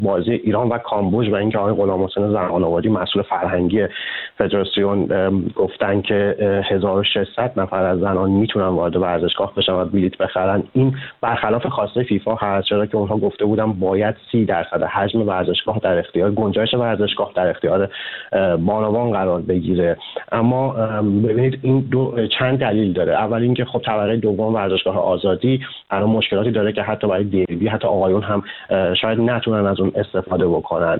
بازی ایران و کامبوج و اینکه آقای غلامحسین زمان‌آبادی مسئول فرهنگی فدراسیون گفتن که 1600 نفر از زنان میتونن وارد ورزشگاه بشن و بلیت بخرن، این برخلاف خواسته فیفا هست، چرا که اونها گفته بودن باید 30% حجم ورزشگاه در اختیار گنجایش ورزشگاه در اختیار بانوان قرار بگیره. اما ببینید این چند دلیل داره. اول اینکه خب طبقه دوم ورزشگاه آزادی الان مشکلاتی داره که حتی برای دربی حتی آقایون هم شاید نتونن از اون استفاده بکنن.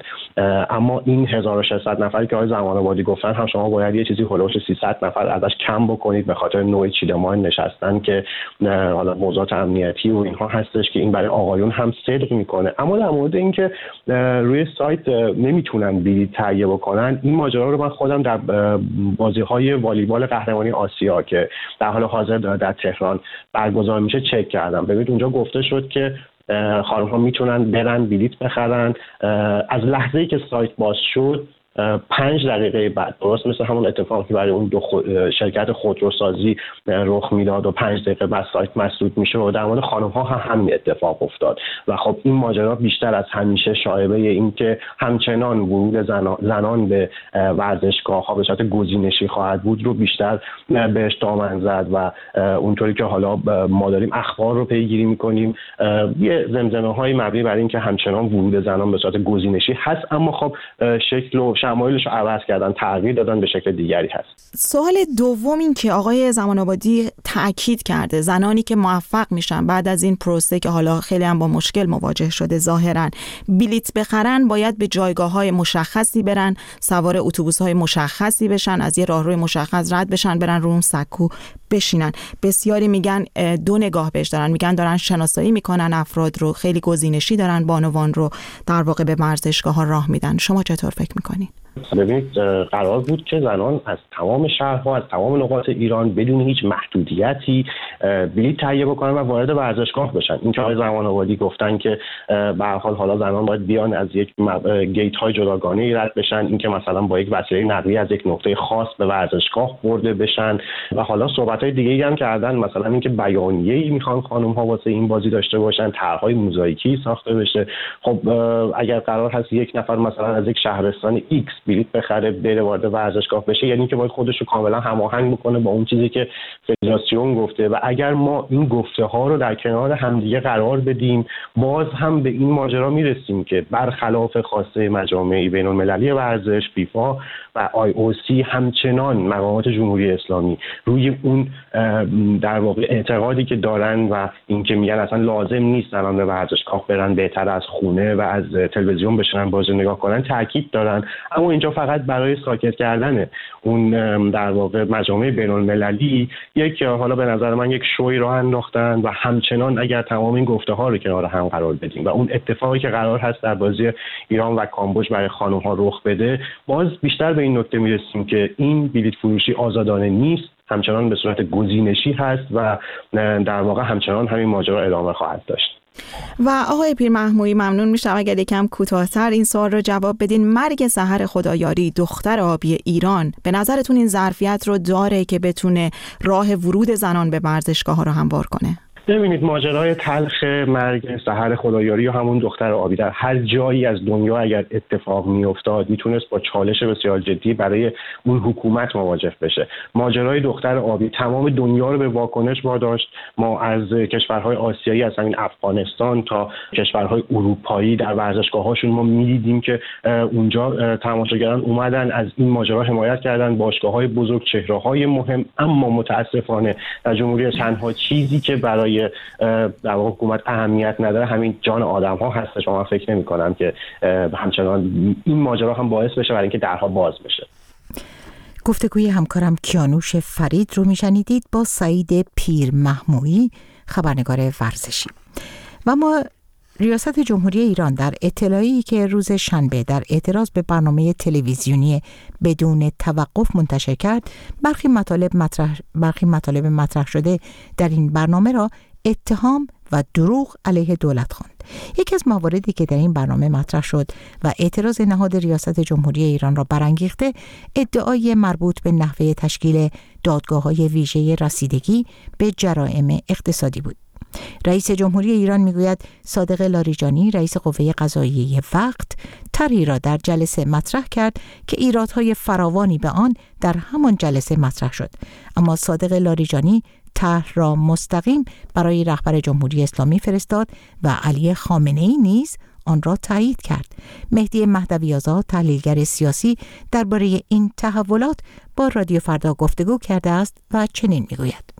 اما این 1600 نفری که آقای زمان‌آبادی گفتن هم شما باید یه چیزی هولوش 300 نفر ازش کم بکنید به خاطر نوع چیدمان نشستن که حالا موضوعات امنیتی و اینها هستش که این برای آقایون هم صدق میکنه. اما در مورد اینکه روی سایت نمیتونن بلیط تهیه بکنن، این ماجرا رو من خودم در بازی‌های والیبال قهرمانی آسیا که در حال حاضر در تهران برگزار میشه چک کردم. ببینید اونجا گفته شد که خانم‌ها میتونن برن بلیط بخرن. از لحظه‌ای که سایت باز شد 5 دقیقه بعد، درست مثل همون اتفاقی که برای اون دو شرکت خودروسازی رخ میداد و 5 دقیقه بعد سایت مسدود میشه و در مورد خانم‌ها هم همین اتفاق افتاد. و خب این ماجرا بیشتر از همیشه شایبه این که همچنان ورود زنان به ورزشگاه‌ها به صورت گزینشی خواهد بود رو بیشتر بهش دامن زد و اونطوری که حالا ما داریم اخبار رو پیگیری می‌کنیم یه زمزمه‌های مبنی بر این که همچنان ورود زنان به صورت گزینشی هست، اما خب شکل و شمایلش رو عوض کردن، تغییر دادن، به شکل دیگری هست. سوال دوم این که آقای زمان‌آبادی تأکید کرده زنانی که موفق میشن بعد از این پروسه که حالا خیلی هم با مشکل مواجه شده ظاهرا بلیت بخرن باید به جایگاه‌های مشخصی برن، سوار اتوبوس‌های مشخصی بشن، از یه راهروی مشخص رد بشن، برن رو اون سکو بشینن. بسیاری میگن دو نگاه بهش دارن، میگن دارن شناسایی میکنن افراد رو، خیلی گزینشی دارن بانوان رو در واقع به ورزشگاه‌ها راه میدن. شما چطور فکر میکنین؟ ببینید قرار بود که زنان از تمام شهرها، از تمام نقاط ایران بدون هیچ محدودیتی بلیط تهیه بکنن و وارد ورزشگاه بشن. این که آقای زمان‌آبادی گفتن که به هر حال حالا زنان باید بیان از یک گیت های جداگانه رد بشن، این که مثلا با یک وسیله نقلیه از یک نقطه خاص به ورزشگاه برده بشن و حالا صحبت‌های دیگه‌ای هم کردن، مثلا اینکه بیانیه‌ای میخوان خانم‌ها واسه این بازی داشته باشن، طرح‌های موزاییکی ساخته بشه. خب اگر قرار هست یک نفر مثلا از یک شهرستان ایکس بلیط بخره بره وارد ورزشگاه بشه، یعنی که باید خودش رو کاملا هماهنگ بکنه با اون چیزی که فدراسیون گفته. و اگر ما این گفته ها رو در کنار همدیگه قرار بدیم، باز هم به این ماجرا میرسیم که برخلاف خواسته مجامع بین‌المللی ورزش، فیفا و IOC، همچنان مقامات جمهوری اسلامی روی اون در واقع اعتقادی که دارن و اینکه میگن اصلا لازم نیست زنان به ورزشگاه برن، بهتر از خونه و از تلویزیون بشنن بازی نگاه کنن، تاکید دارن. اما اینجا فقط برای ساکت کردن اون در واقع مجامع بین‌المللی یک حالا به نظر من یک شوی راه انداختن و همچنان اگر تمام این گفته ها رو کنار هم قرار بدیم و اون اتفاقی که قرار هست در بازی ایران و کامبوج برای خانم ها رخ بده، باز بیشتر به این نکته میرسیم که این بلیط فروشی آزادانه نیست، همچنان به صورت گزینشی هست و در واقع همچنان همین ماجرا ادامه خواهد داشت. و آقای پیرمحمویی ممنون میشم اگر یکم کوتاه‌تر این سوال رو جواب بدین. مرگ سحر خدایاری دختر آبی ایران به نظرتون این ظرفیت رو داره که بتونه راه ورود زنان به ورزشگاه‌ها رو هموار کنه؟ ببینید ماجرای تلخ مرگ سحر خدایاری و همون دختر آبی در هر جایی از دنیا اگر اتفاق میافتاد میتونست با چالش بسیار جدی برای اون حکومت مواجه بشه. ماجرای دختر آبی تمام دنیا رو به واکنش واداشت. ما از کشورهای آسیایی، از همین افغانستان تا کشورهای اروپایی در ورزشگاه‌هاشون ما می‌دیدیم که اونجا تماشاگران اومدن از این ماجرا حمایت کردن، باشگاه‌های بزرگ، چهره‌های مهم. اما متاسفانه در جمهوری اسلامی تنها چیزی که برای در واقع حکومت اهمیت نداره همین جان آدم‌ها هستش. من فکر نمی‌کنم که همچنان این ماجرا هم باعث بشه برای اینکه درها باز بشه. گفتگوی همکارم کیانوش فرید رو میشنیدید با سعید پیرمحمویی، خبرنگار ورزشی. و ما ریاست جمهوری ایران در اطلاعی که روز شنبه در اعتراض به برنامه تلویزیونی بدون توقف منتشر کرد، برخی مطالب مطرح شده در این برنامه را اتهام و دروغ علیه دولت خواند. یکی از مواردی که در این برنامه مطرح شد و اعتراض نهاد ریاست جمهوری ایران را برانگیخته، ادعای مربوط به نحوه تشکیل دادگاه‌های ویژه رسیدگی به جرائم اقتصادی بود. رئیس جمهوری ایران میگوید صادق لاریجانی رئیس قوه قضاییه وقت طرحی را در جلسه مطرح کرد که ایرادهای فراوانی به آن در همان جلسه مطرح شد، اما صادق لاریجانی طرح را مستقیم برای رهبر جمهوری اسلامی فرستاد و علی خامنه‌ای نیز آن را تایید کرد. مهدی مهدوی‌آزاد تحلیلگر سیاسی درباره این تحولات با رادیو فردا گفتگو کرده است و چنین میگوید: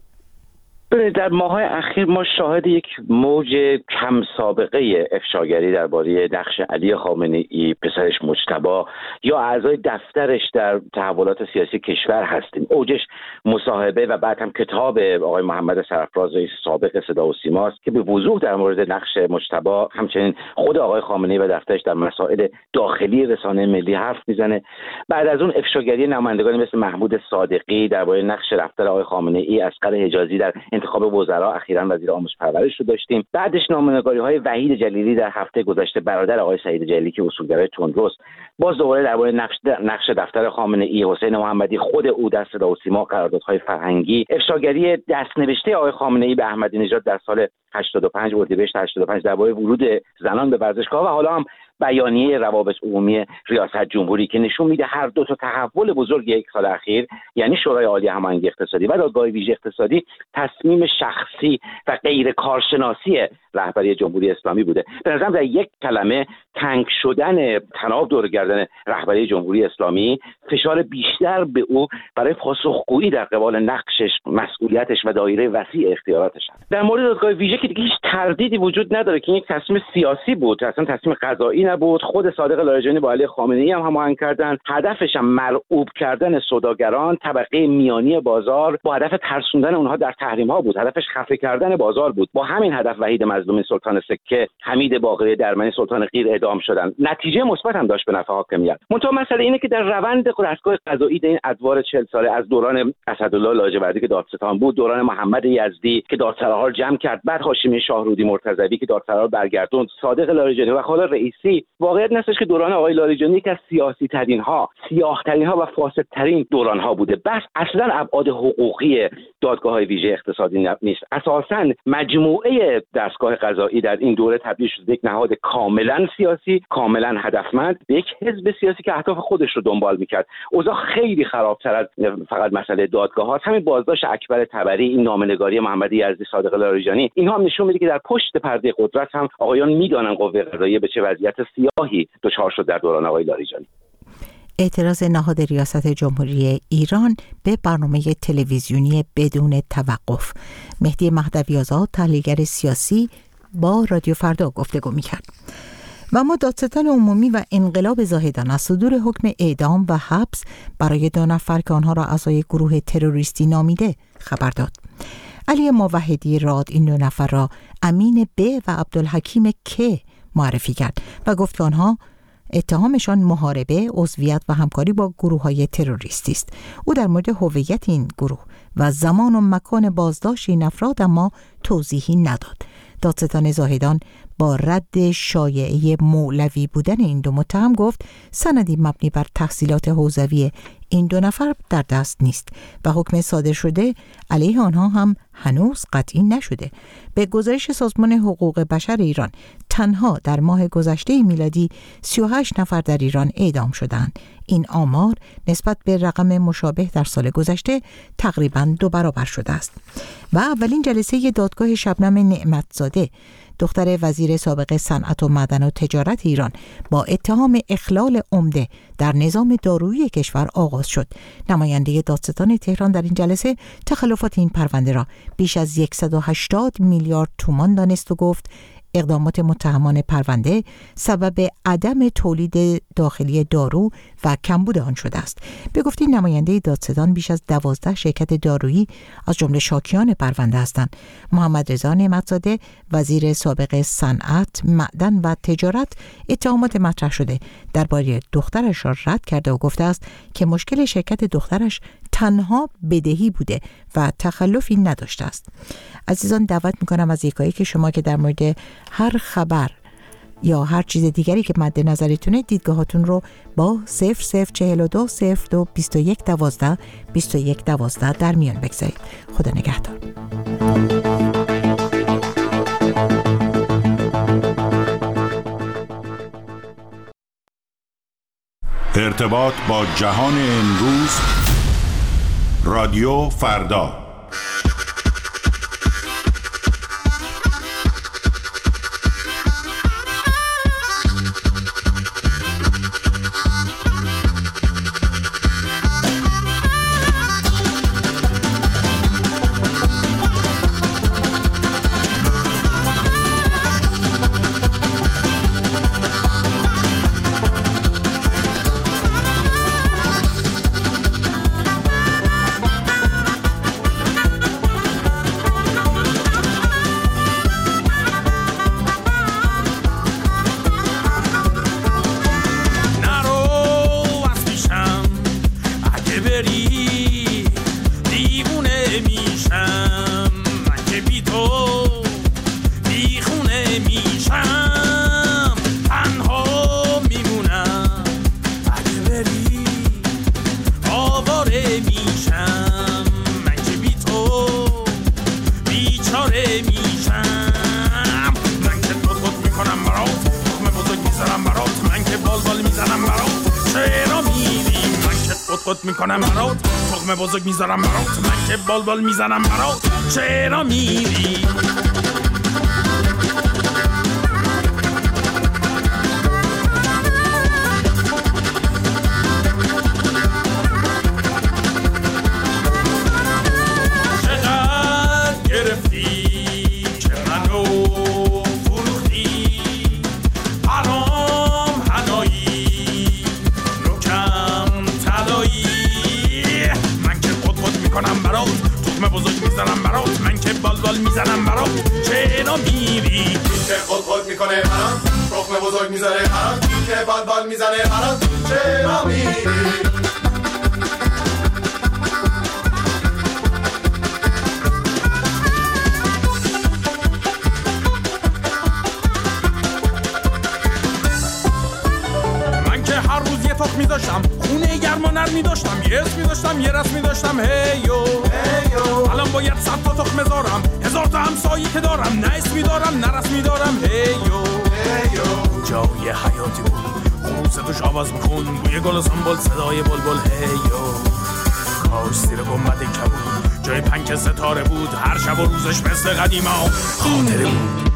در ماه‌های اخیر ما شاهد یک موج کم سابقه افشاگری درباره نقش علی خامنه‌ای، پسرش مجتبی یا اعضای دفترش در تحولات سیاسی کشور هستیم. اوجش مصاحبه و بعد هم کتاب آقای محمد سرفراز رئیس سابق صدا و سیما است که به وضوح در مورد نقش مجتبی، همچنین خود آقای خامنه‌ای و دفترش در مسائل داخلی رسانه ملی حرف میزنه. بعد از اون افشاگری نمایندگانی مثل محمود صادقی درباره نقش رفتار آقای خامنه‌ای، اصغر حجازی در انتخاب وزرا، اخیراً وزیر آموزش پرورش رو داشتیم. بعدش نامه‌نگاری‌های وحید جلیلی در هفته گذشته، برادر آقای سعید جلیلی که اصولگرای تندروست. باز دوباره درباره نقش دفتر خامنه‌ای، حسین محمدی خود او در صدا و سیما، قراردادهای فرهنگی، افشاگری دست‌نوشته آقای خامنه‌ای به احمدی نژاد در سال 85 اردیبهشت 85 درباره ورود زنان به ورزشگاه و حالا هم بیانیه روابط عمومی ریاست جمهوری که نشون میده هر دو تا تحول بزرگ یک سال اخیر، یعنی شورای عالی هماهنگی اقتصادی و دادگاه ویژه اقتصادی، تصمیم شخصی و غیر کارشناسی رهبری جمهوری اسلامی بوده. به نظرم در یک کلمه تنگ شدن تناب دور گردن رهبری جمهوری اسلامی، فشار بیشتر به او برای پاسخگویی در قبال نقشش، مسئولیتش و دایره وسیع اختیاراتش است. در مورد دادگاه ویژه که دیگه هیچ تردیدی وجود نداره که این یک تصمیم سیاسی بود، اصلا تصمیم قضایی نبود. خود صادق لاریجانی با علی خامنه‌ای هم هماهنگ کردن. هدفش هم مرعوب کردن سوداگران، طبقه میانی بازار، با هدف ترسوندن اونها در تحریم‌ها بود. هدفش خفه کردن بازار بود. با همین هدف وحید مظلومی سلطان سکه، حمید باقری درمانی سلطان غیر اعدام شدن. نتیجه مثبت هم داشت به نفع حاکمیت. منتها مسئله اینه که در روند دستگاه قضایی این ادوار 40 ساله، از دوران اسدالله لاجوردی که دادستان بود، دوران محمد یزدی که دادسراها رو جمع کرد، بعد هاشمی شاهرودی مرتضوی که دادسراها رو برگردوند، صادق لاریجانی و حالا رئیسی، واقعیت نستش که دوران آقای لاریجانی یکی از سیاسی ترین ها، سیاه ترین ها و فاسد ترین دوران ها بوده. بس اصلا ابعاد حقوقی دادگاه های ویژه اقتصادی نیست. اساسا مجموعه دستگاه قضایی در این دوره تبدیل شده یک نهاد کاملا سیاسی، کاملا هدفمند، به یک حزب سیاسی که اهداف خودش رو دنبال میکرد. اوضاع خیلی خرابتر از فقط مسئله دادگاه هاست. همین بازداشت اکبر طبری، این نامه‌نگاری محمد یزدی، صادق لاریجانی، اینها هم نشون میده که در پشت پرده قدرت هم آقایان میدونن قوه قضاییه به چه وضعیت سیاهی دچار شد در دوران آقای لاریجانی. اعتراض نهاد ریاست جمهوری ایران به برنامه تلویزیونی بدون توقف. مهدی مهدوی‌آزاد تحلیلگر سیاسی با رادیو فردا گفتگو می‌کرد. و ما دادستان عمومی و انقلاب زاهدان از صدور حکم اعدام و حبس برای 2 نفر که آنها را اعضای گروه تروریستی نامیده خبر داد. علی موحدی راد این 2 نفر را امین ب و عبدالحکیم که معرفی کرد و گفت که آنها اتهامشان محاربه، عضویت و همکاری با گروه‌های تروریستی است. او در مورد هویت این گروه و زمان و مکان بازداشت این افراد اما توضیحی نداد. دادستان زاهدان با رد شایعه مولوی بودن این 2 متهم گفت سندی مبنی بر تحصیلات حوزوی این 2 نفر در دست نیست و حکم صادر شده علیه آنها هم هنوز قطعی نشده. به گزارش سازمان حقوق بشر ایران تنها در ماه گذشته میلادی 38 نفر در ایران اعدام شدند. این آمار نسبت به رقم مشابه در سال گذشته تقریباً 2 برابر شده است. و اولین جلسه دادگاه شبنم نعمتزاده، دختر وزیر سابق صنعت و معدن و تجارت ایران، با اتهام اخلال عمده در نظام دارویی کشور آغاز شد. نماینده دادستان تهران در این جلسه تخلفات این پرونده را بیش از 180 میلیارد تومان دانست و گفت اقدامات متهمان پرونده سبب عدم تولید داخلی دارو و کمبود آن شده است. به گفته نماینده دادستان بیش از 12 شرکت دارویی از جمله شاکیان پرونده هستند. محمد رضا نعمتزاده وزیر سابق صنعت، معدن و تجارت اتهامات مطرح شده درباره دخترش را رد کرده و گفته است که مشکل شرکت دخترش تنها بدهی بوده و تخلفی نداشته است. عزیزان دعوت میکنم از یکایی که شما که در مورد هر خبر یا هر چیز دیگری که مد نظرتونه دیدگاهاتون رو با 0042 02 21 12 21 12 در میان بگذارید. خدا نگهدار. ارتباط با جهان امروز، رادیو فردا. میکنم برات تخم بزرگ میذارم برات، من که بال میزنم برات، چرا میری؟ چقدر گرفتی که منو فروختی، حرام هنایی نوکم تلایی، میکنم برات تخم بزرگ میزنم برات، من که بال میزنم برات، چرا میری؟ این که خود میکنه برات تخم بزرگ میزنه برات، این که بال میزنه برات، چرا میری؟ من که هر روز یه تخم میذاشتم، خونه گرم و نرمی داشتم، یه اسمی داشتم، یه رسمی داشتم، هیو الان باید 100 تا تخم بذارم، 1000 تا همسایی که دارم، نه اسمی دارم نه رسمی دارم، هیو جای حیاتی بود، خروس توش آواز میخون، بوی گل و سنبول، صدای بلبل، هیو کاش زیر گنبد کبود جای پنک ستاره بود، هر شب و روزش مثل قدیما خاطره بود.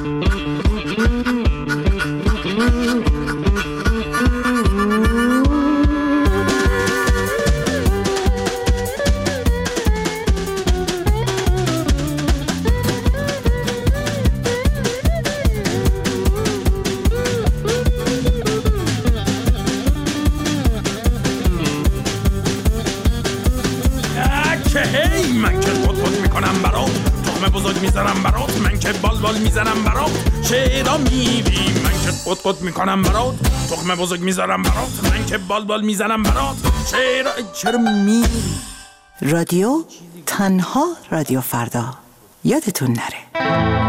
میذارم برات، من که بال میزنم برات، چرا میری؟ من که خود میکنم برات تخم بزرگ میذارم برات، من که بال میزنم برات، چرا میری؟ رادیو تنها رادیو فردا، یادتون نره.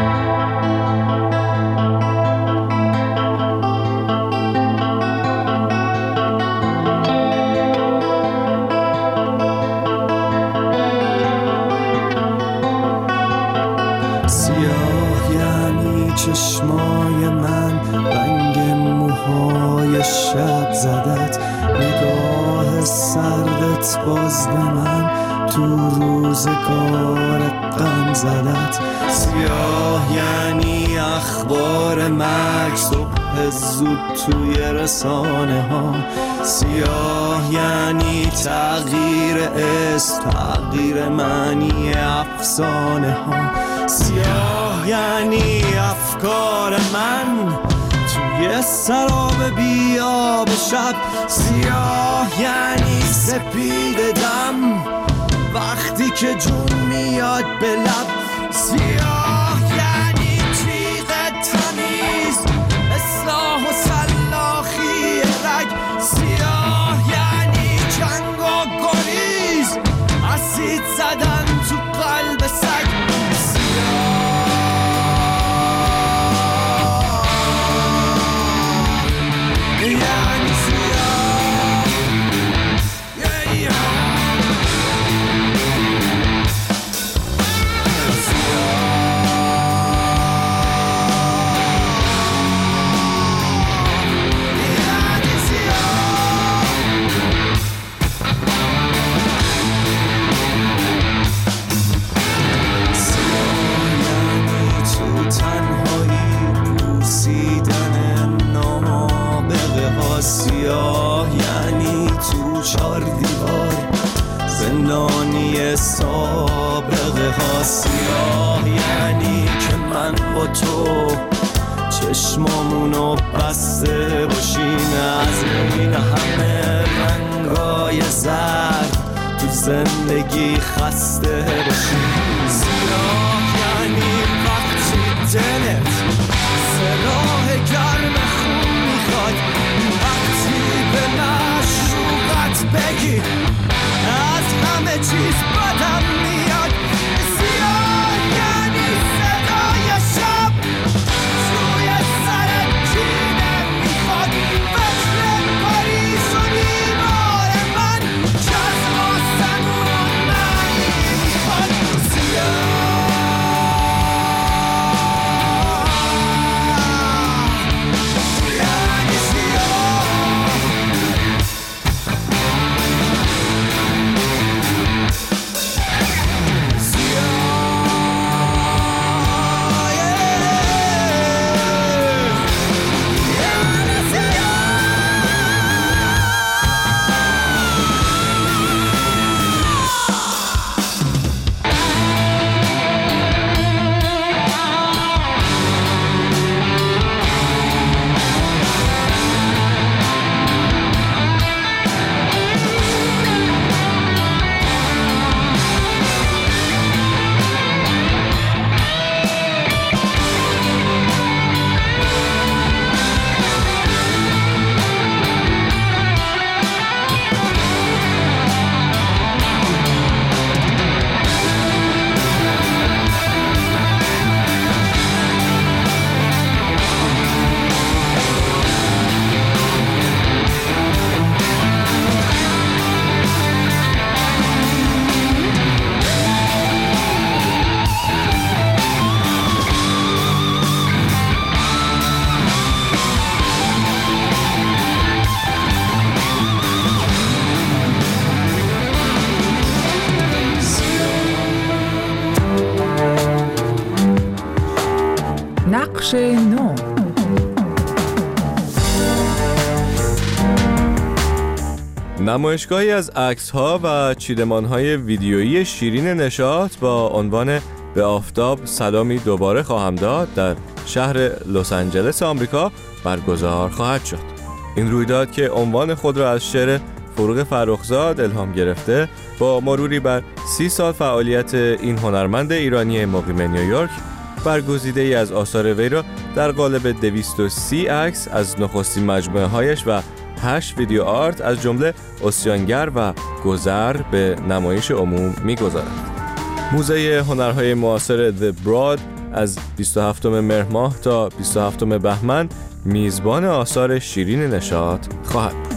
چشمای من، رنگ موهای شب زدت، نگاه سردت باز به من، تو روزگار غم زدت. سیاه یعنی اخبار مرگ، صبح زود توی رسانه ها، سیاه یعنی تغییر اسم، تغییر معنی افسانه ها، سیاه یعنی افکار من توی سراب بیاب شب، سیاه یعنی سپید دم وقتی که جون میاد به لب، سیاه یعنی تیغ تمیز، اصلاح و سلاخی رگ، سیاه یعنی جنگ و گریز، اسید زدن تو قلب سگ، سیاه یعنی تو 4 دیوار، زندانی سابقه ها. سیاه یعنی که من با تو چشمامونو بسته باشیم، از این همه رنگای زرد تو زندگی خسته باشیم. سیاه یعنی وقتی دلت سلاح گرم خون میخواد، وقتی به مشروقت بگی از همه چیز بدم میاد. سیاه یعنی صدای شب توی سرت جینه میخواد، فکر پاریس و دیوار من که از آسمون معنی میخواد. نقش نو. نمایشگاهی از عکس‌ها و چیدمان‌های ویدیویی شیرین نشاط با عنوان به آفتاب سلامی دوباره خواهم داد در شهر لس آنجلس آمریکا برگزار خواهد شد. این رویداد که عنوان خود را از شعر فروغ فرخزاد الهام گرفته، با مروری بر 30 سال فعالیت این هنرمند ایرانی مقیم نیویورک، برگزیده‌ای از آثار وی را در قالب 230 عکس از نخستین مجموعه‌هایش و 8 ویدیو آرت از جمله عصیانگر و گذر به نمایش عموم می‌گذارد. موزه هنرهای معاصر The Broad از 27 مهر ماه تا 27 بهمن میزبان آثار شیرین نشاط خواهد بود.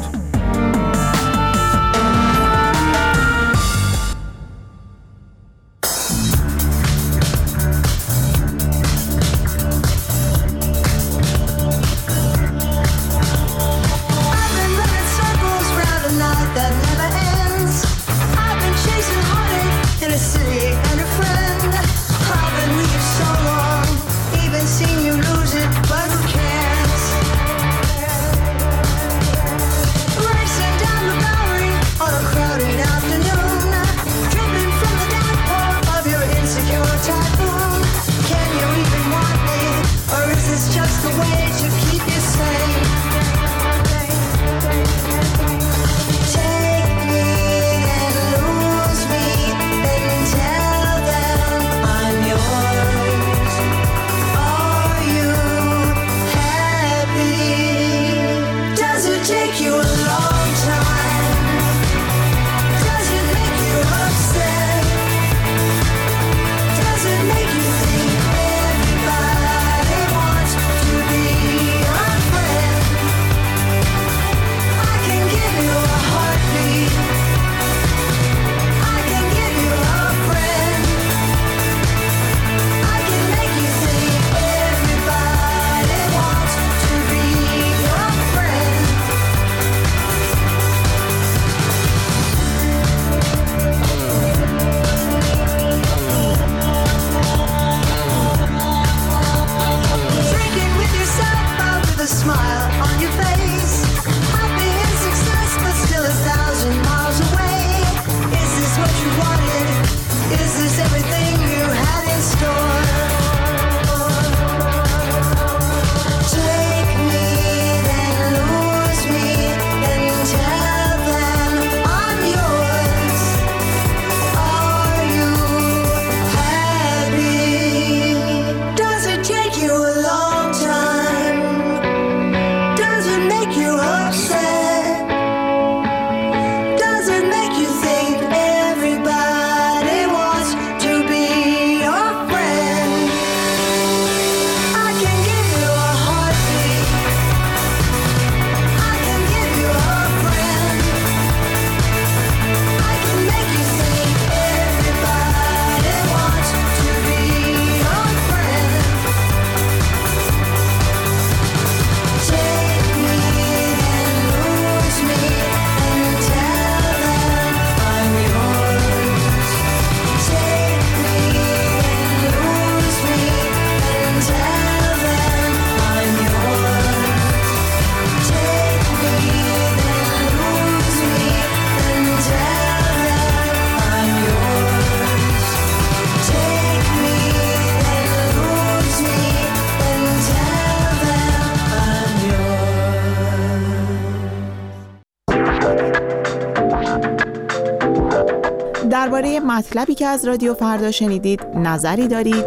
درباره مطلبی که از رادیو فردا شنیدید نظری دارید؟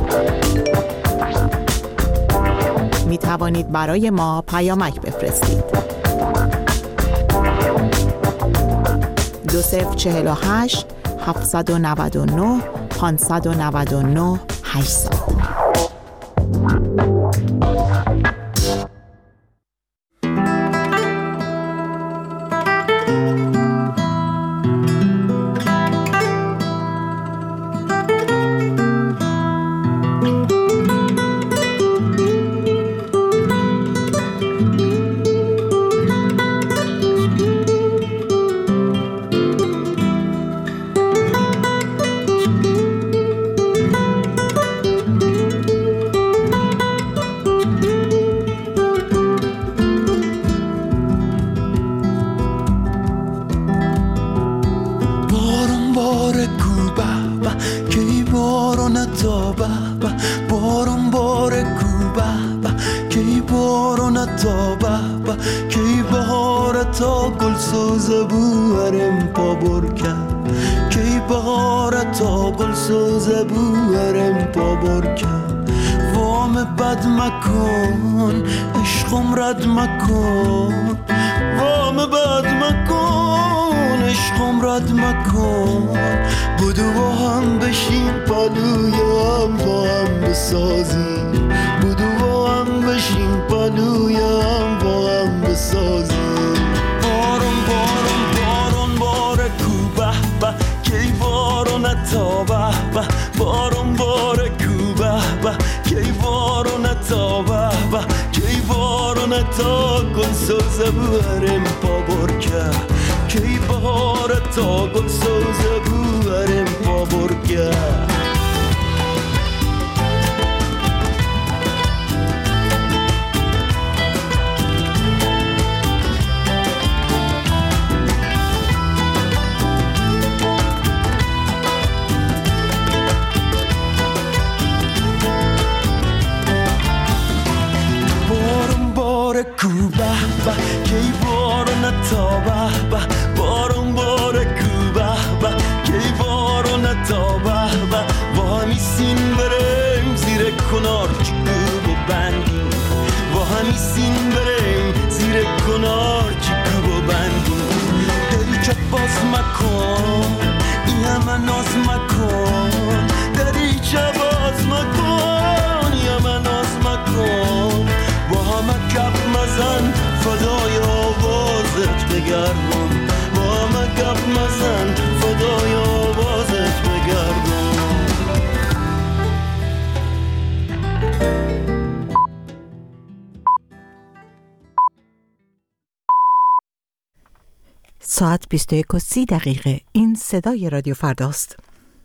می توانید برای ما پیامک بفرستید. 2048 799 599 800. ساعت 21:30. این صدای رادیو فرداست.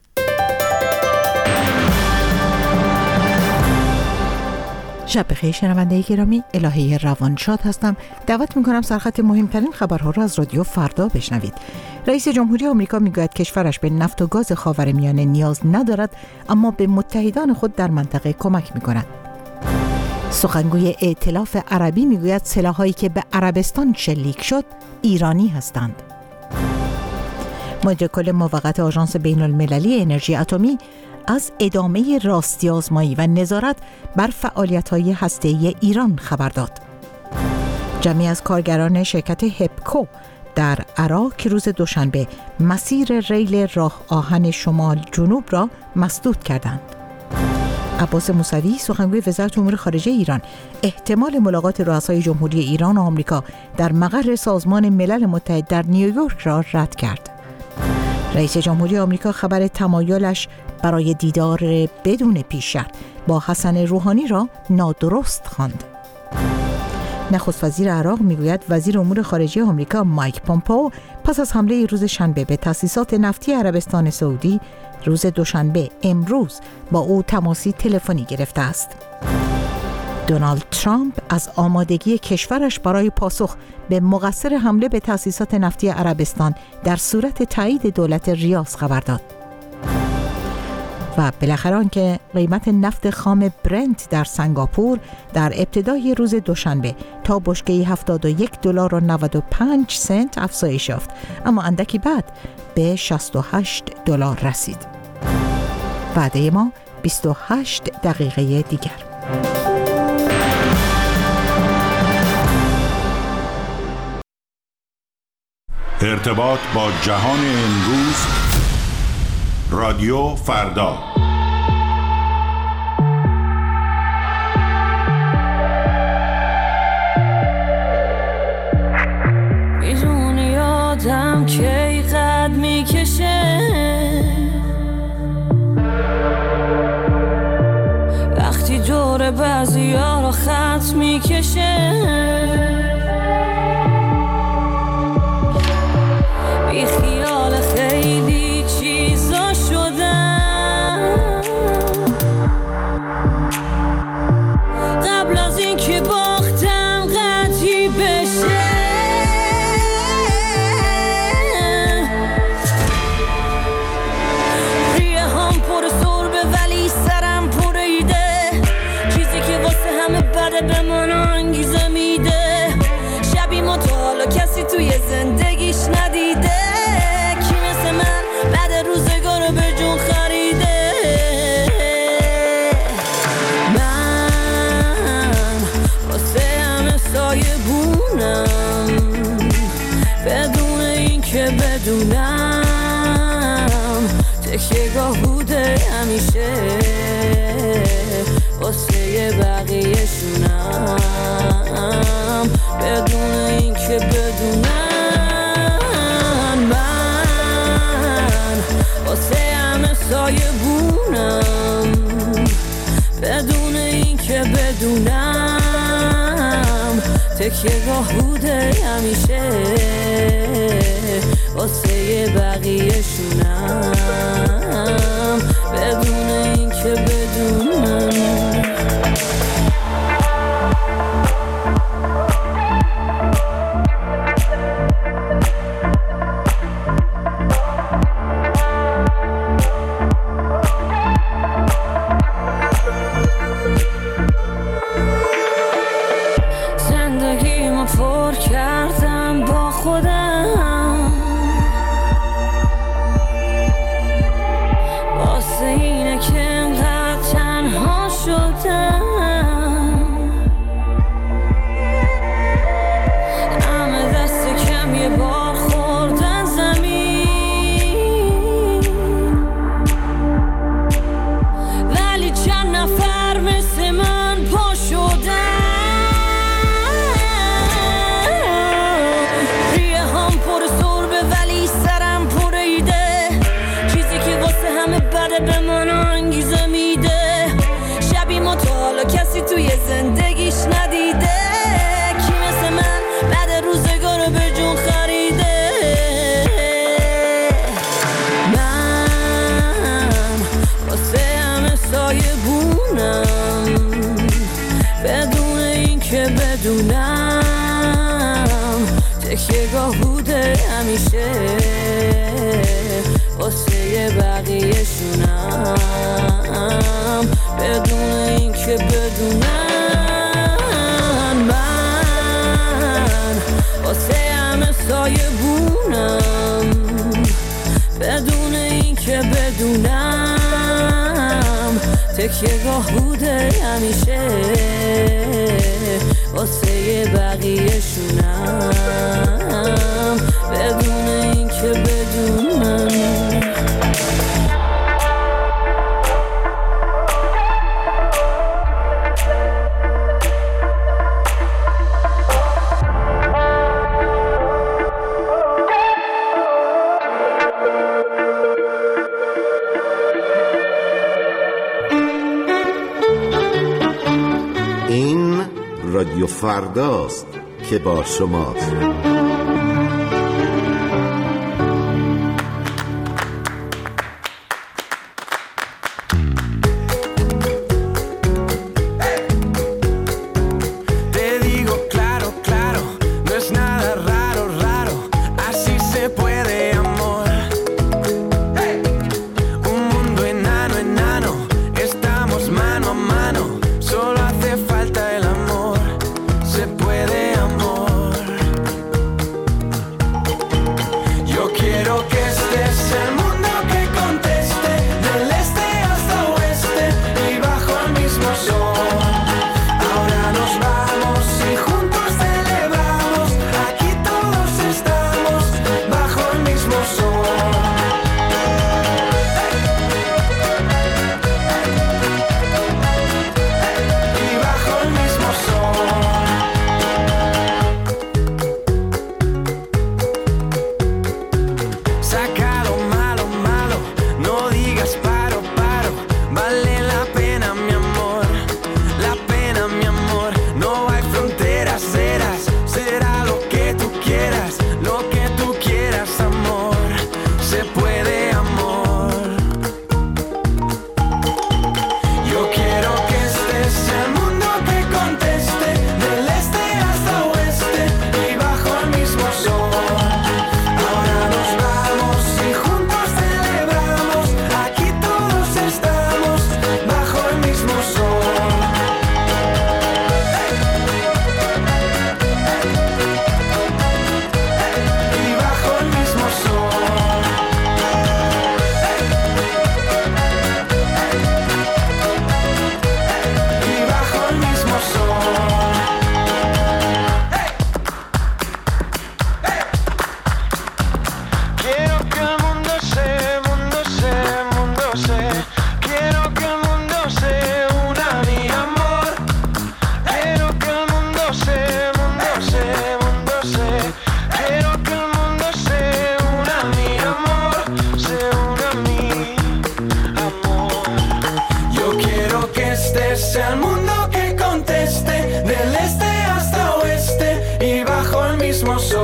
شب بخیر شنونده گرامی، الهه روانشاد هستم. دعوت میکنم سرخط مهمترین خبرها را از رادیو فردا بشنوید. رئیس جمهوری آمریکا میگوید کشورش به نفت و گاز خاورمیانه نیاز ندارد، اما به متحدان خود در منطقه کمک میکند. سخنگوی ائتلاف عربی میگوید سلاحایی که به عربستان شلیک شد ایرانی هستند. مدیر کل موقت آژانس بین المللی انرژی اتمی از ادامه راستی آزمایی و نظارت بر فعالیت‌های هسته‌ای ایران خبر داد. جمعی از کارگران شرکت هپکو در عراق روز دوشنبه مسیر ریل راه آهن شمال جنوب را مسدود کردند. عباس موسوی سخنگوی وزارت امور خارجه ایران احتمال ملاقات رؤسای جمهوری ایران و آمریکا در مقر سازمان ملل متحد در نیویورک را رد کرد. رئیس جمهوری آمریکا خبر تمایلش برای دیدار بدون پیش شرط با حسن روحانی را نادرست خواند. نخست وزیر عراق میگوید وزیر امور خارجه آمریکا مایک پومپئو پس از حمله روز شنبه به تأسیسات نفتی عربستان سعودی روز دوشنبه امروز با او تماسی تلفنی گرفته است. دونالد ترامپ از آمادگی کشورش برای پاسخ به مقصر حمله به تأسیسات نفتی عربستان در صورت تایید دولت ریاض خبر داد. و بالاخره آنکه قیمت نفت خام برنت در سنگاپور در ابتدای روز دوشنبه تا بشکه‌ای $72.95 افزایش یافت، اما اندکی بعد به $68 رسید. وعده ما 28 دقیقه دیگر. ارتباط با جهان امروز، رادیو فردا. میدونی آدم کی قد میکشه وقتی دور بعضی ها رو خط میکشه، بی خیال خیلی چیزا شدم قبل از این که باختم قطعی بشه. ریه هم پر سربه ولی سرم پر ایده، چیزی که واسه همه بده به من انگیزه میده. شبی ما تا حالا کسی توی زندگیش ندیده کی مثل من بعد روزگار رو به جون خریده. من واسه همه سایه بونم بدون این که بدونم تکیه‌گاه بوده همیشه واسه بقیه شونم بدون این که بدونم. من واسه همه سایه بونم بدون این که بدونم تکیه‌گاه بوده همیشه واسه بقیه شونم بدون این که بدونم. پر کردم با خودم واسه اینه که انقدر تنها شدم. همه دست کم یه بار خوردن زمین ولی چند نفر مثل من پا شدن. به من انگیزه میده شبی ما تا حالا کسی توی زندگیش ندیده کی مثل من بعد روزگار رو به جون خریده. من واسه همه سایه بونم بدون این که بدونم تکیه‌گاه بوده همیشه واسه بقیه شونم بدون این که بدونم. من واسه همه سایه بونم بدون این که بدونم تکیه‌گاه بوده همیشه واسه بقیه شونم بدون این که بدونم. این رادیو فرداست که با شماست. Un mundo enano, enano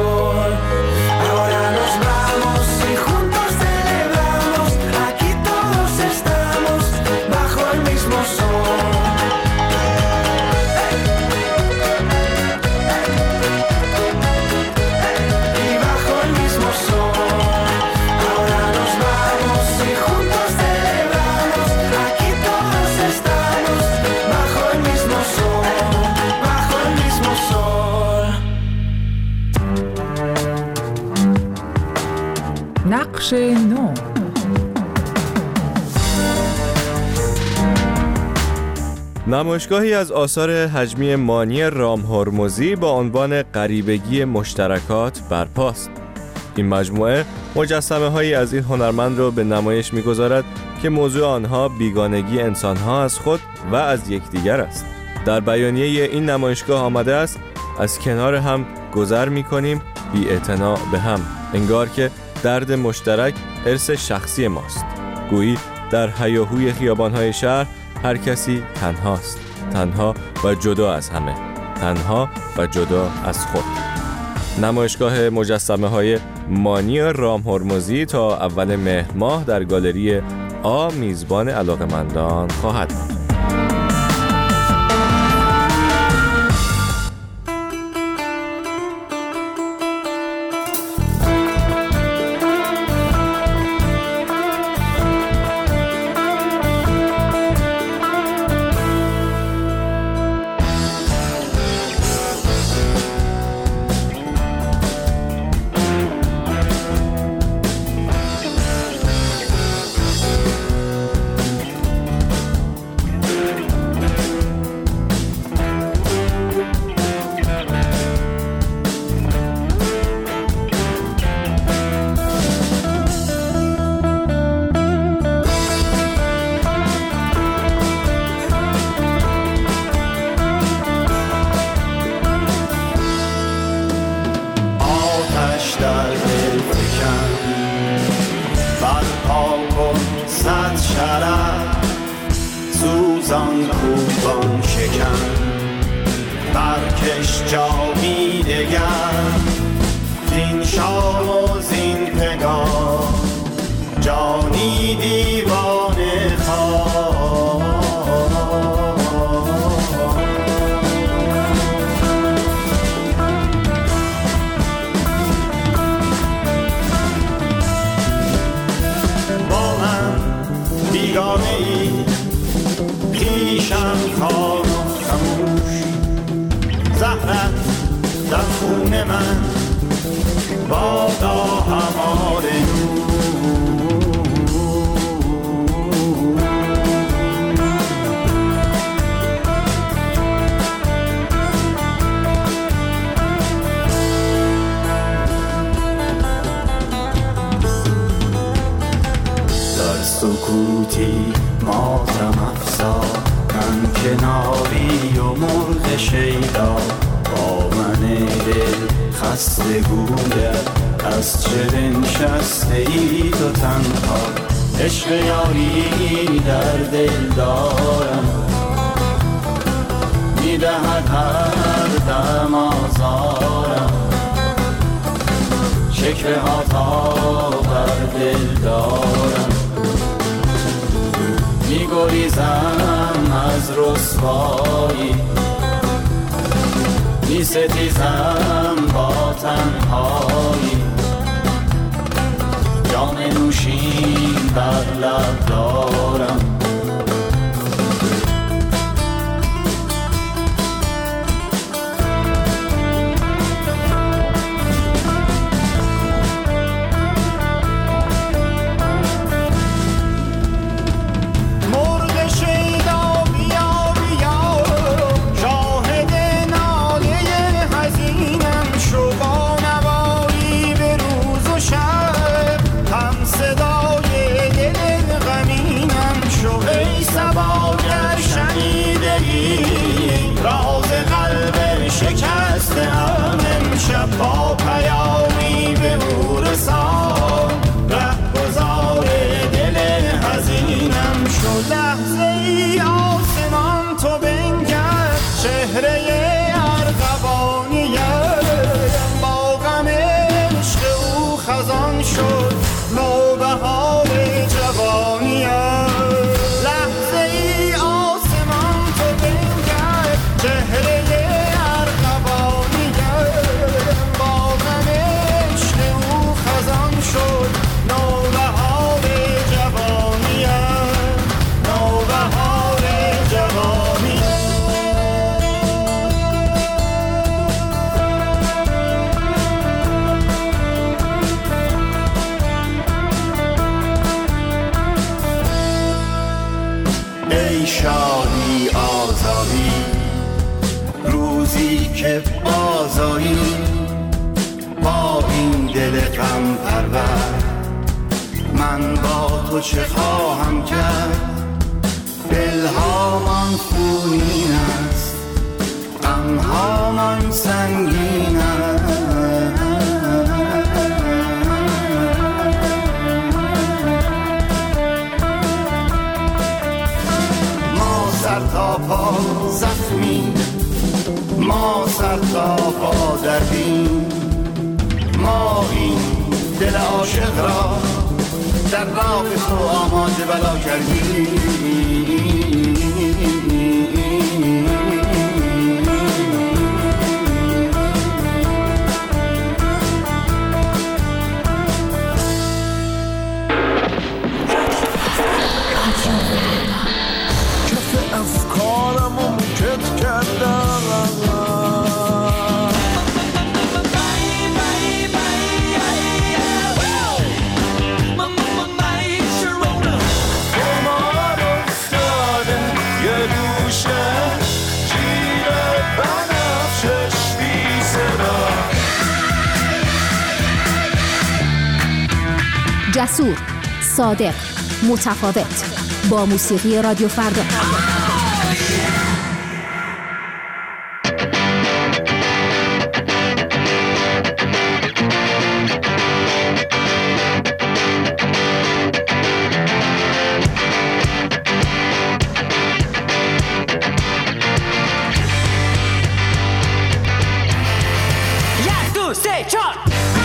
sol. Ahora nos vamos y juntos celebramos. Aquí todos estamos bajo el mismo sol. Y bajo el mismo sol. Ahora nos vamos y juntos celebramos. Aquí todos estamos bajo el mismo sol. Bajo el mismo sol. نقش نو. نمایشگاهی از آثار حجمی مانی رام هرمزی با عنوان غریبگی مشترکات برپاست. این مجموعه مجسمه هایی از این هنرمند را به نمایش می‌گذارد که موضوع آنها بیگانگی انسانها از خود و از یکدیگر است. در بیانیه این نمایشگاه آمده است: از کنار هم گذر می‌کنیم بی اعتنا به هم، انگار که درد مشترک ارث شخصی ماست. گویی در هیاهوی خیابان‌های شهر هر کسی تنهاست، تنها و جدا از همه، تنها و جدا از خود. نمایشگاه مجسمه های مانی رام هرمزی تا اول مهر ماه در گالری آ میزبان علاقه‌مندان خواهد بود. سوزان کوبان شکن برکش جامی دگر زین شام و زین پگاه جانی دیوانه خواه با من بیگانه ای پیشم خار و خموش زهرت در خون من بادا همار در سکوتی ماتم افزا من کناری و مرغ شیدا با من دل خسته گوید از چه بنشسته ای تو تنها عشق یاری در دل دارم میدهد هر دم آزارم شکوه ها تا بر دل دارم میگریزم از رسوایی میستیزم با تنهایی جام نوشین بر لب دارم با پیامی به او رسان رهگذار دل حزینم شد لحظه ای آسمان تو بنگر چهره ارغوانیم با غم که بازایی با این دل غم پرور. من با تو چه خواهم کرد، دلهامان خونین است، غمهامان سنگین است. ما سر تا پا زخمی، ما سر تا پا دردیم، ما این دل عاشق را در راه تو آماده بلا کردیم. کف افکارم رو موکت کردم، جسور، صادق، متفاوت، با موسیقی رادیو فردا. یک، دو، سه، چهار.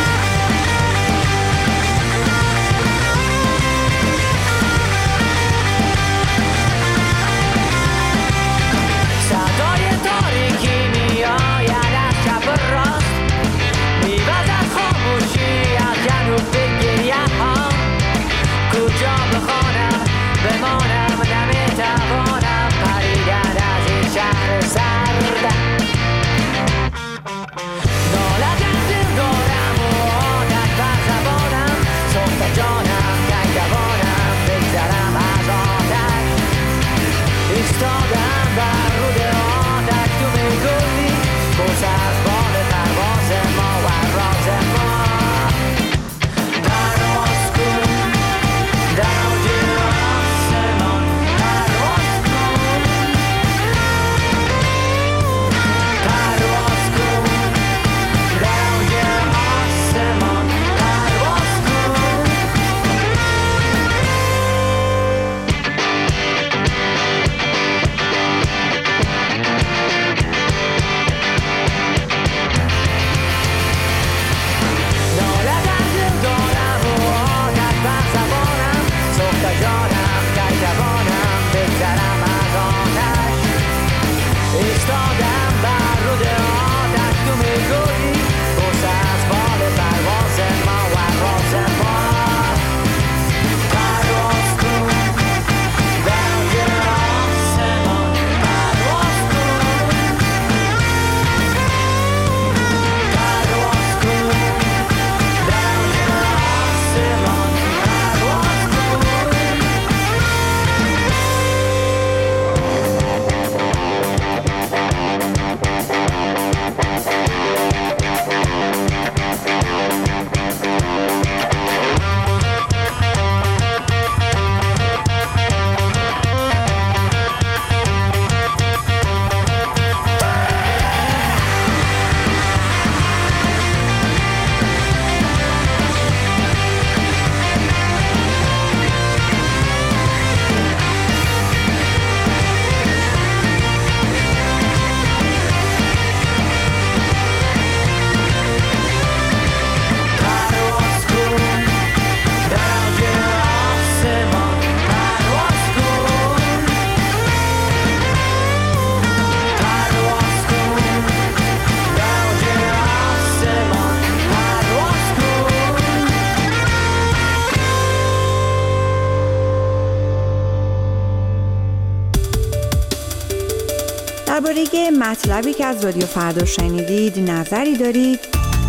درباره مطلبی که از رادیو فردا شنیدید نظری دارید،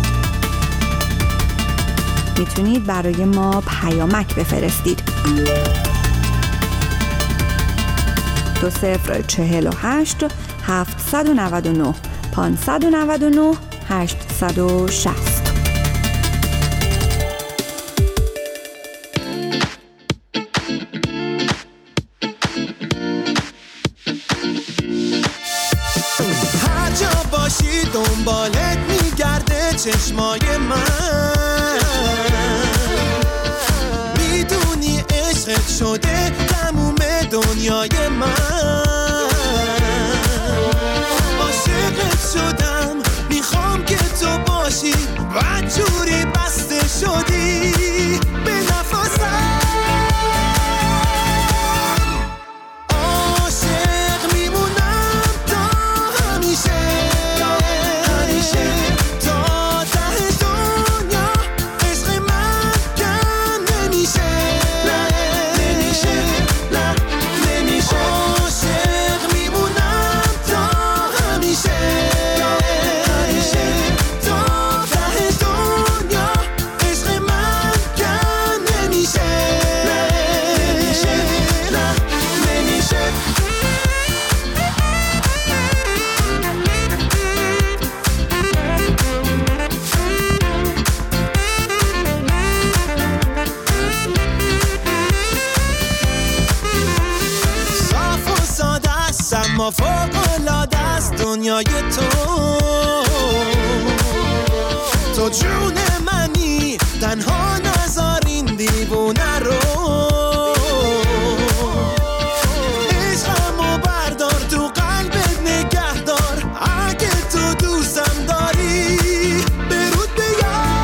میتونید برای ما پیامک بفرستید. 2048 799 599 860. هر جا باشی دنبالت میگرده چشمای من، میدونی عشقت شده تموم دنیای من، عاشقت شدم میخوام که تو باشی و جوری بسته شدی به نفسم، عاشق میمونم تا همیشه، همیشه تا ته دنیا، عشق من کم نمیشه، نمیشه، نمیشه، عاشق میمونم تا همیشه، همیشه تا ته دنیا، عشق من کم نمیشه، نمیشه، نمیشه. صاف و ساده است اما فوق‌العاده است دنیای تو جون منی، تنها نذار این دیوونه رو، عشقمو بردار تو قلبت نگه دار، اگه تو دوستم داری برود بیار،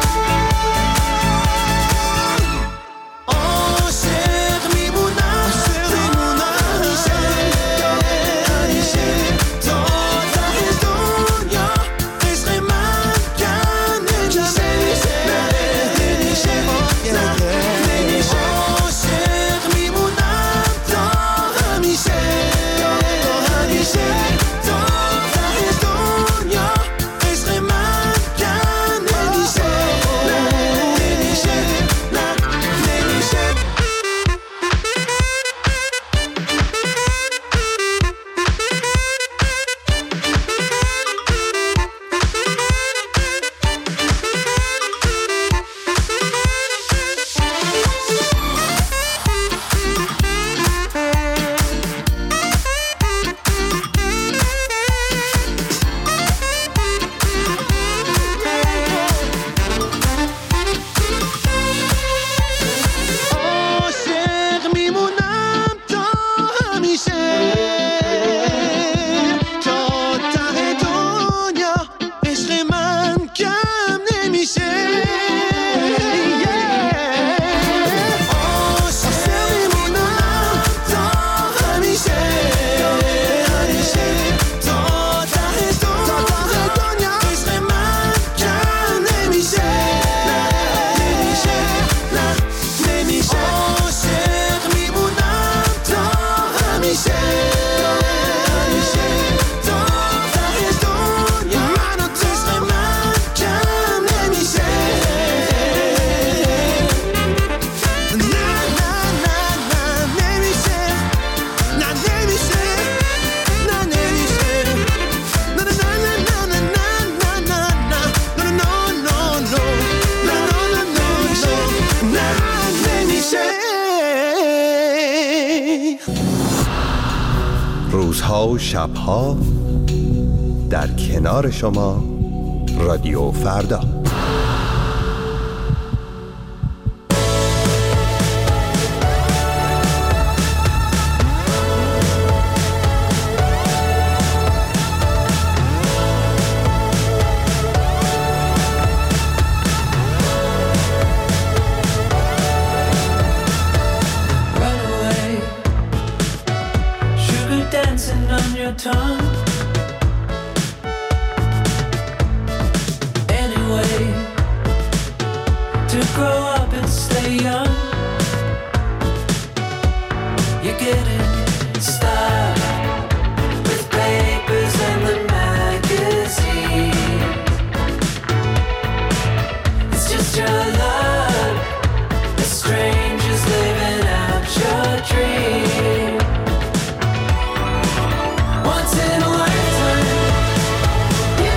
عاشق میمونم همیشه، همیشه تا ته دنیا، عشق من کم نمیشه، نمیشه، نمیشه، عاشق میمونم تا همیشه، همیشه تا ته دنیا، عشق من کم نمیشه، نمیشه، نمیشه. عاشق میمونم تا همیشه، تا ته دنیا، عشق من کم نمیشه، عاشق میمونم تا همیشه، همیشه تا ته دنیا، عشق من کم نمیشه، نمیشه، نمیشه، عاشق میمونم تا همیشه، همیشه تا ته دنیا، من و تو، عشق من کم نمیشه، نه نه نه نه نمیشه، نه نمیشه، نه نمیشه، نه نه نه نه نه نه نه نه نه نمیشه. روزها و شبها در کنار شما رادیو فردا. Tongue. Anyway, to grow up and stay young, you're getting started with papers and the magazine. It's just your luck, the strangers living out your dream. Once in a lifetime, you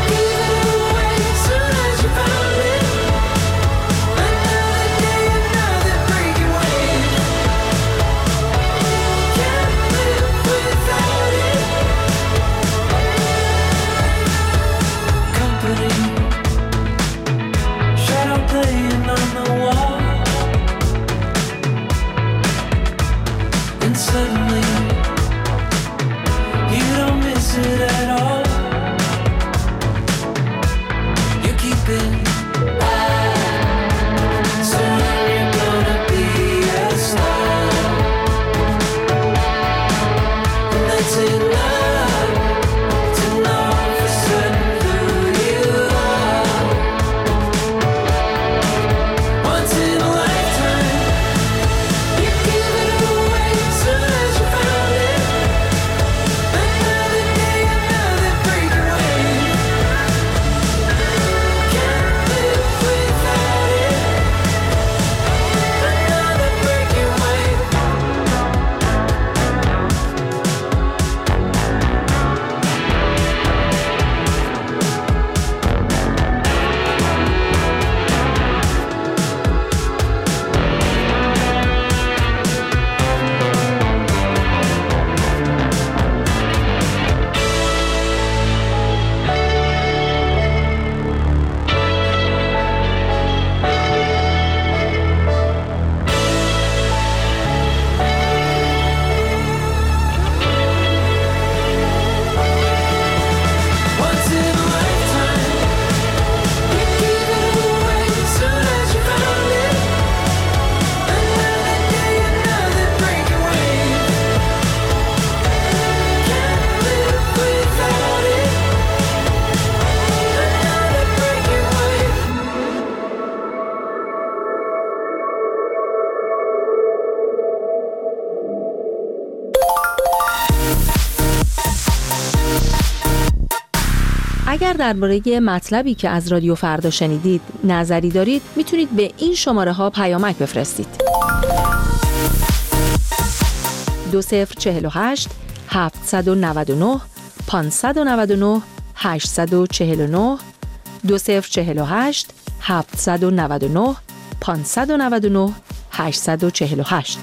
اگر درباره مطلبی که از رادیو فردا شنیدید نظری دارید میتونید به این شماره ها پیامک بفرستید. 2048 799 599 849 2048 799 599 848.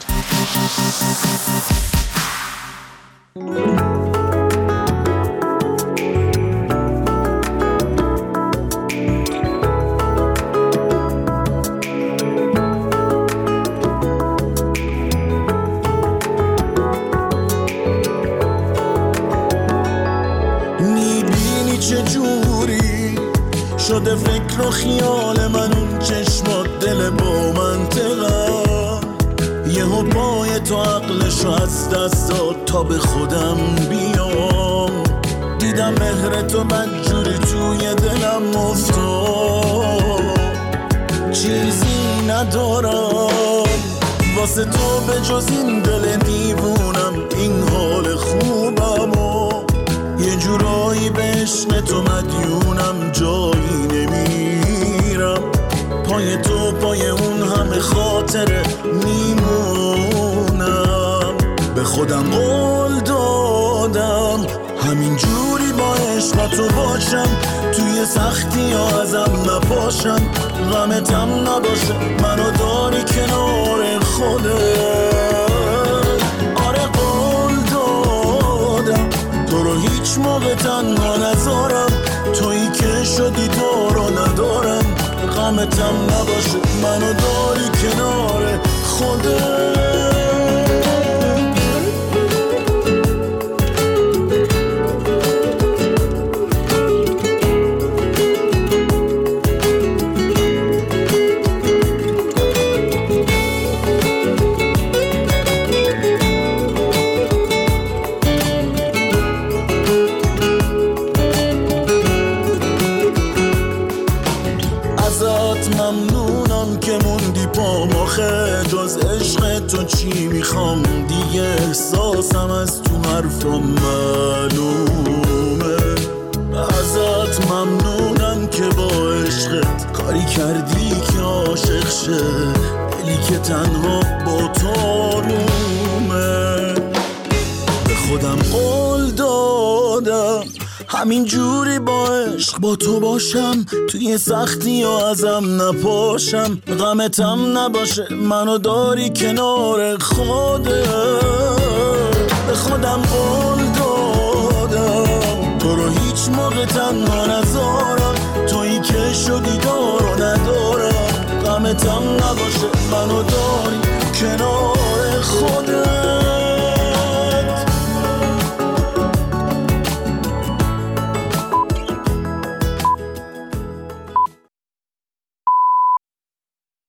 شده فکر و خیال من اون چشمات دل با منطقم، یهو پای تو عقلشو از دست داد تا به خودم بیام. دیدم مهر تو بدجوری توی دلم افتاد، چیزی ندارم واسه تو به جز این دل دیوونم، این حال خوبم و یه جورایی به عشق تو مدیونم، جایی نمیرم پای تو، پای اون همه خاطره میمونم. به خودم قول دادم همین جوری با عشق تو باشم، توی سختی ها ازم نپاشم، غمتم نباشه منو داری کنار خودت. آره قول دادم تو رو هیچ موقع تنها نذارم، تویی که شدی تو رو ندارم، غمتم نباشه منو داری کنار خودت. جز عشق تو چی میخوام دیگه، احساسم از تو حرفم معلومه. ازت ممنونم که با عشقت کاری کردی که عاشق شه، دلی که تنها با تو آرومه. به خودم قول دادم همین جوری با عشق با تو باشم، توی سختی ها ازم نپاشم، غمتم نباشه منو داری کنار خودت. به خودم قول دادم تو رو هیچ موقع تنها نذارم، تویی که شدی دارو ندارم، غمتم نباشه منو داری کنار خودت.